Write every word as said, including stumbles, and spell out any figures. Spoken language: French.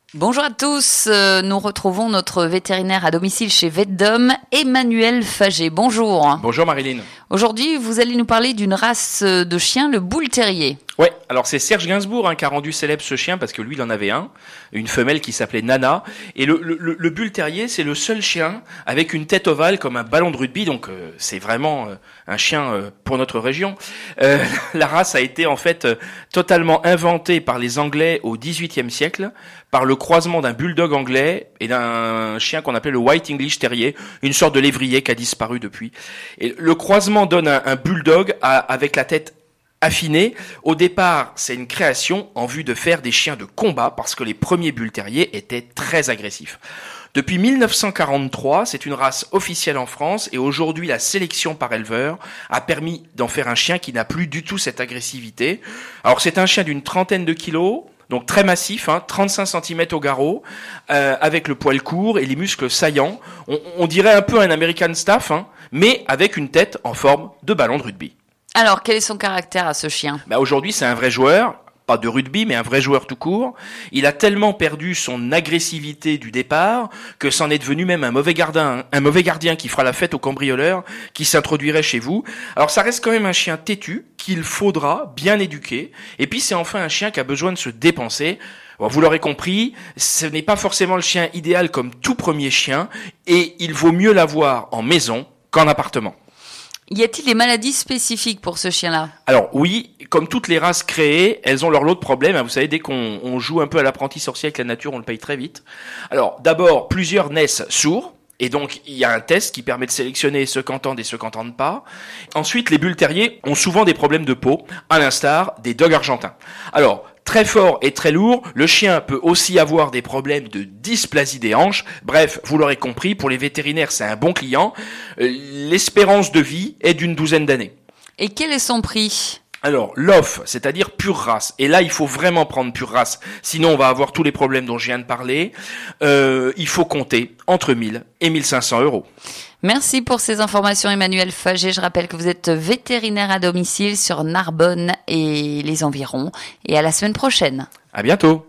Bonjour à tous, euh, nous retrouvons notre vétérinaire à domicile chez Vetdom, Emmanuel Faget. Bonjour. Bonjour Marilyn. Aujourd'hui, vous allez nous parler d'une race de chien, le Bull Terrier. Ouais, alors c'est Serge Gainsbourg hein, qui a rendu célèbre ce chien parce que lui il en avait un, une femelle qui s'appelait Nana. Et le, le, le Bull Terrier, c'est le seul chien avec une tête ovale comme un ballon de rugby, donc euh, c'est vraiment euh, un chien euh, pour notre région. Euh, la race a été en fait euh, totalement inventée par les Anglais au dix-huitième siècle, par le croisement d'un bulldog anglais et d'un chien qu'on appelait le White English Terrier, une sorte de lévrier qui a disparu depuis. Et le croisement donne un, un bulldog à, avec la tête affinée. Au départ, c'est une création en vue de faire des chiens de combat parce que les premiers Bull Terriers étaient très agressifs. Depuis mille neuf cent quarante-trois, c'est une race officielle en France et aujourd'hui, la sélection par éleveur a permis d'en faire un chien qui n'a plus du tout cette agressivité. Alors, c'est un chien d'une trentaine de kilos, donc très massif, hein, trente-cinq centimètres au garrot, euh, avec le poil court et les muscles saillants. On, on dirait un peu un American Staff, hein, mais avec une tête en forme de ballon de rugby. Alors, quel est son caractère à ce chien ? Bah aujourd'hui, c'est un vrai joueur, pas de rugby, mais un vrai joueur tout court. Il a tellement perdu son agressivité du départ que c'en est devenu même un mauvais gardien, un mauvais gardien qui fera la fête aux cambrioleurs, qui s'introduirait chez vous. Alors ça reste quand même un chien têtu qu'il faudra bien éduquer. Et puis c'est enfin un chien qui a besoin de se dépenser. Bon, vous l'aurez compris, ce n'est pas forcément le chien idéal comme tout premier chien, et il vaut mieux l'avoir en maison qu'en appartement. Y a-t-il des maladies spécifiques pour ce chien-là ? Alors oui, comme toutes les races créées, elles ont leur lot de problèmes. Vous savez, dès qu'on on joue un peu à l'apprenti sorcier avec la nature, on le paye très vite. Alors d'abord, plusieurs naissent sourds. Et donc, il y a un test qui permet de sélectionner ceux qui entendent et ceux qui n'entendent pas. Ensuite, les Bull Terriers ont souvent des problèmes de peau, à l'instar des dogs argentins. Alors, très fort et très lourd, le chien peut aussi avoir des problèmes de dysplasie des hanches. Bref, vous l'aurez compris, pour les vétérinaires, c'est un bon client. Euh, l'espérance de vie est d'une douzaine d'années. Et quel est son prix ? Alors, l'off, c'est-à-dire pure race. Et là, il faut vraiment prendre pure race. Sinon, on va avoir tous les problèmes dont je viens de parler. Euh, il faut compter entre mille et mille cinq cents euros. Merci pour ces informations, Emmanuel Faget. Je rappelle que vous êtes vétérinaire à domicile sur Narbonne et les environs. Et à la semaine prochaine. À bientôt.